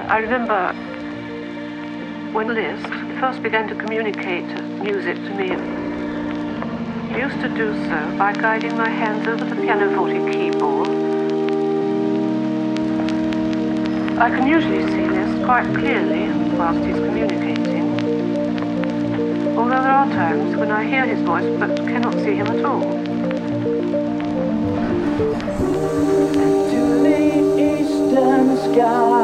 I remember when Liszt first began to communicate music to me. He used to do so by guiding my hands over the pianoforte keyboard. I can usually see Liszt quite clearly whilst he's communicating, although there are times when I hear his voice but cannot see him at all. To the eastern sky